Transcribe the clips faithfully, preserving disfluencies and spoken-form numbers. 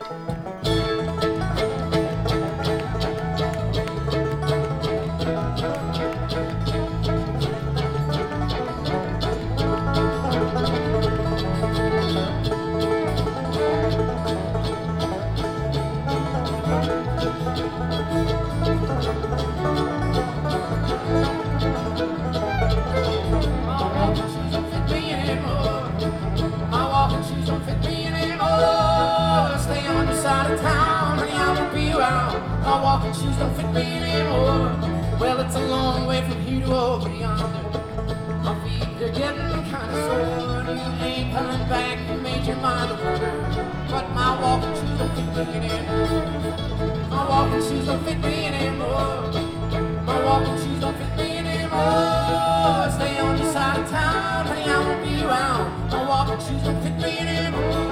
My walking shoes don't fit me anymore. Well, it's a long way from here to over yonder. My feet are getting kind of sore. You ain't coming back, you made your mind up. But my walking shoes don't fit me anymore. My walking shoes don't fit me anymore. My walking shoes don't fit me anymore. Stay on the side of town, honey, I won't be around. My walking shoes don't fit me anymore.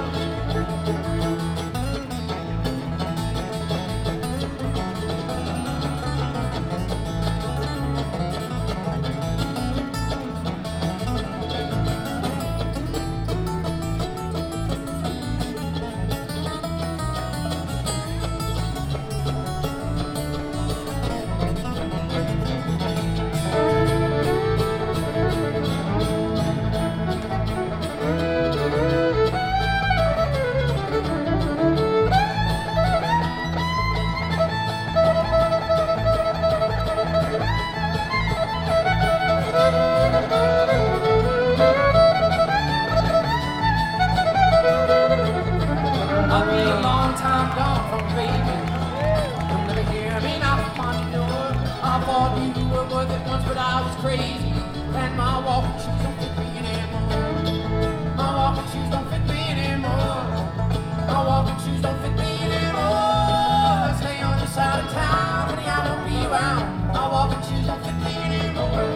I'll be a long time gone from baby. You'll never hear me knock on your door. I thought you were worth it once, but I was crazy. And my walking shoes don't fit me anymore. My walking shoes don't fit me anymore. My walking shoes don't fit me anymore. Stay on the side of town, honey, I won't be around. My walking shoes don't fit me anymore.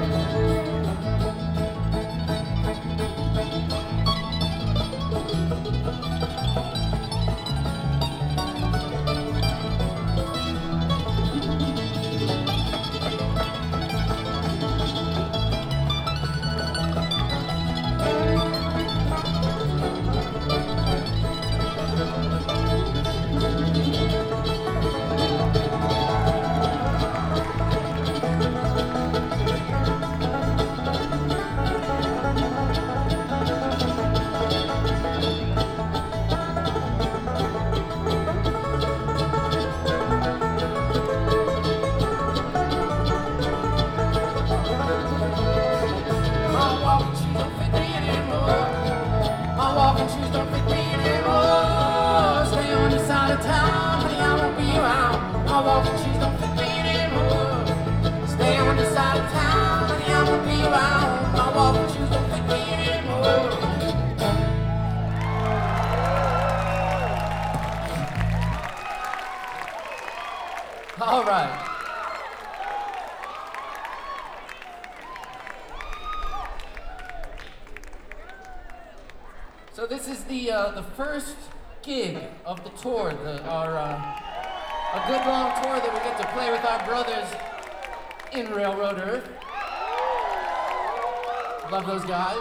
Shoes don't fit me anymore. Stay on the side of town, honey, I won't be around. My walking shoes don't fit me anymore. Stay on the side of town, honey, I won't be around. My walking shoes don't fit me anymore. All right. So this is the uh, the first gig of the tour, the, our uh, a good long tour that we get to play with our brothers in Railroad Earth. Love those guys.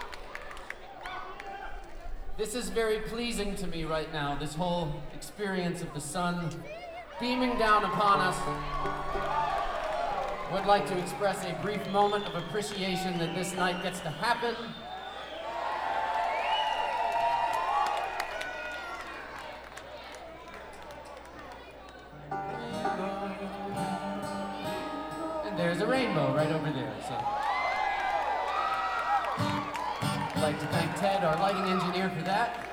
This is very pleasing to me right now, this whole experience of the sun beaming down upon us. Would like to express a brief moment of appreciation that this night gets to happen. There's a rainbow right over there, so. I'd like to thank Ted, our lighting engineer, for that.